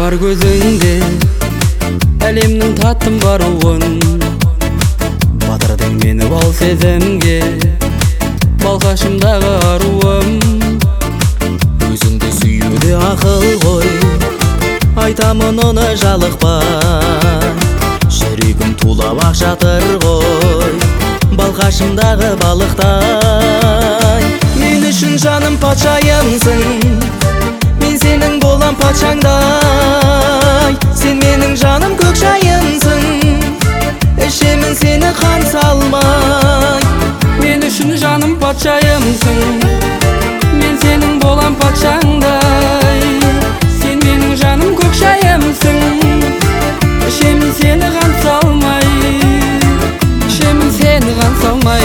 бар көзіңде, әлемнің таттым баруын. Батырдың мені бал сезімге, балқашымдағы аруым. Өзіңді сүюде ақыл ғой, айтамын оны жалықпай. Жүрегім тулап ақ жатыр ғой, балқашымдағы балықтай. Мен үшін жаным патшайымсың, мен сенің болам патшаңдай. Сен менің жаным көк шайымсың, ішемін сені қан салмай. Мен үшін жаным патшайымсың, мен сенің болам патшаңдай. Сен менің жаным көк шайымсың, ішемін сені қан салмай. Ішемін сені қан салмай.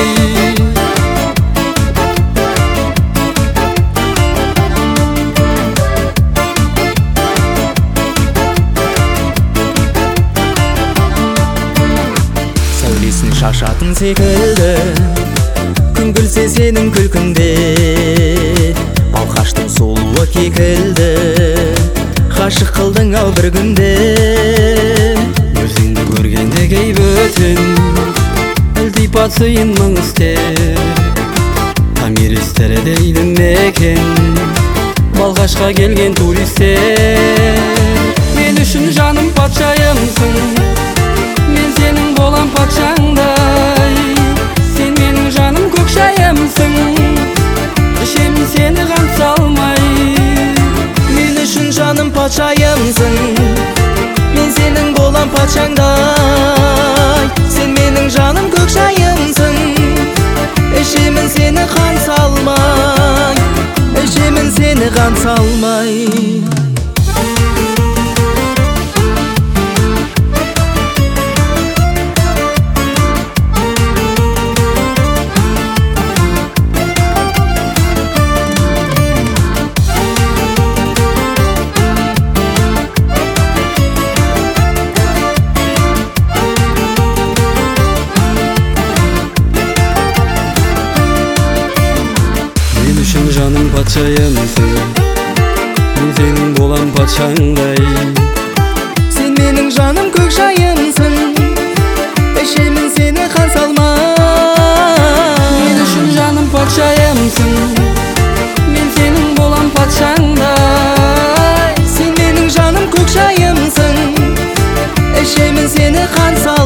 Сәулесін шашатын секілді, күн күлсе сенің күлкіңде. Балқаштың сұлуы кекілді, ғашық қылдың ау бір күнде. Өзіңді көргенде кей бөтен ілтипат сыйын мың істер. Томиристері дейді мекен, Балқашқа келген туристер. Мен үшін жаным патшайымсың, мен сенің болам патшаңдай. Сен менің жаным көк шайымсың, ішемін сені қан салмай. Мен үшін жаным патшайымсың, мен сенің болам патшаңдай. Сен менің жаным көк шайымсың, ішемін сені қан салмай. Ішемін сені қан салмай. Жаным патшайымсың, мен сенің болам патшаңдай. Сен менің жаным көк шайымсың, ішемін сені қан салмай. Мен үшін жаным патшайымсың, мен сенің болам патшаңдай. Сен менің жаным көк шайымсың, ішемін сені қан салмай.